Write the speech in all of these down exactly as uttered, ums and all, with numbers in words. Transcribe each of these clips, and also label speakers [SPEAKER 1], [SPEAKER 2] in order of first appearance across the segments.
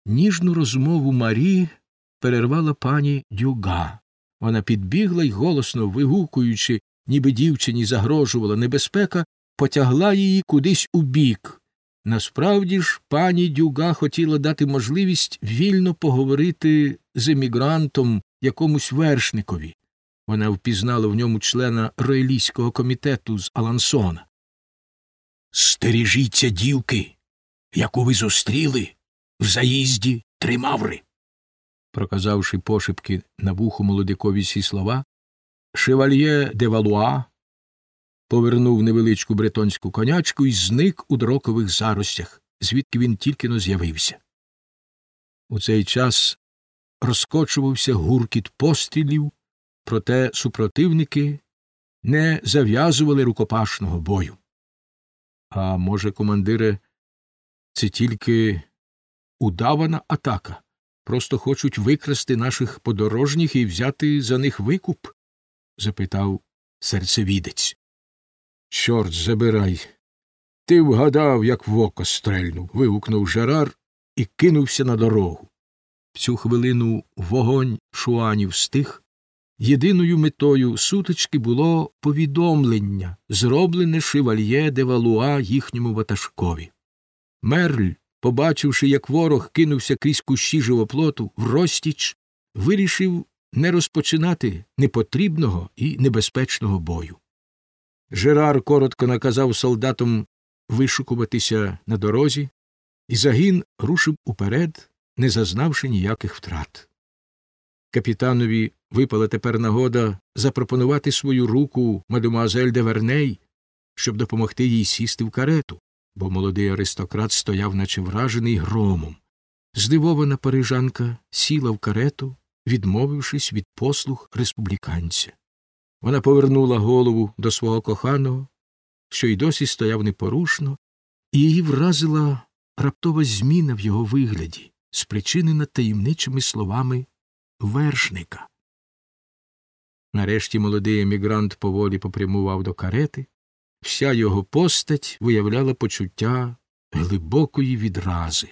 [SPEAKER 1] Ніжну розмову Марі перервала пані Дюга. Вона підбігла й, голосно вигукуючи, ніби дівчині загрожувала небезпека, потягла її кудись у бік. Насправді ж, пані Дюга хотіла дати можливість вільно поговорити з емігрантом якомусь вершникові. Вона впізнала в ньому члена роялійського комітету з Алансона. «Стережіться дівки, яку ви зустріли в заїзді Три Маври», проказавши пошепки на вухо молодикові ці слова, шевальє де Валуа повернув невеличку бретонську конячку і зник у дрокових заростях, звідки він тільки-но з'явився. У цей час розкочувався гуркіт пострілів, проте супротивники не зав'язували рукопашного бою. А може, командире, це тільки удавана атака? Просто хочуть викрасти наших подорожніх і взяти за них викуп? Запитав серцевідець. Чорт забирай! Ти вгадав, як в око стрельнув, вигукнув Жерар і кинувся на дорогу. В цю хвилину вогонь шуанів стих. Єдиною метою сутички було повідомлення, зроблене шевальє де Валуа їхньому ватажкові. Мерль, побачивши, як ворог кинувся крізь кущі живоплоту врозтіч, вирішив не розпочинати непотрібного і небезпечного бою. Жерар коротко наказав солдатам вишукуватися на дорозі, і загін рушив уперед, не зазнавши ніяких втрат. Капітанові випала тепер нагода запропонувати свою руку мадемуазель де Верней, щоб допомогти їй сісти в карету, бо молодий аристократ стояв, наче вражений громом. Здивована парижанка сіла в карету, відмовившись від послуг республіканця. Вона повернула голову до свого коханого, що й досі стояв непорушно, і її вразила раптова зміна в його вигляді, спричинена таємничими словами вершника. Нарешті молодий емігрант поволі попрямував до карети. Вся його постать виявляла почуття глибокої відрази.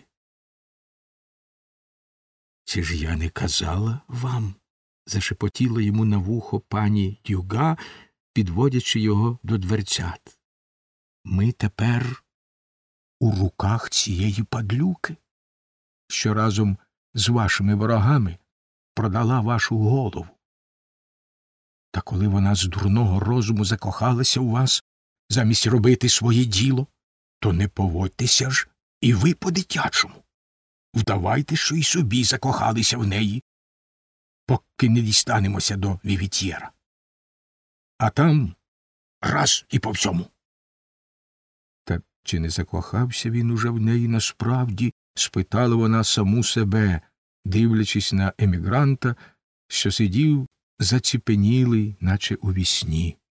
[SPEAKER 1] «Чи ж я не казала вам?» – зашепотіла йому на вухо пані Дюга, підводячи його до дверцят. «Ми тепер у руках цієї падлюки, що разом з вашими ворогами продала вашу голову. Та коли вона з дурного розуму закохалася у вас, замість робити своє діло, то не поводьтеся ж і ви по-дитячому. Вдавайте, що й собі закохалися в неї, поки не дістанемося до Вівітьєра. А там раз і по всьому». Та чи не закохався він уже в неї насправді, спитала вона саму себе, дивлячись на емігранта, що сидів заціпенілий, наче у вісні.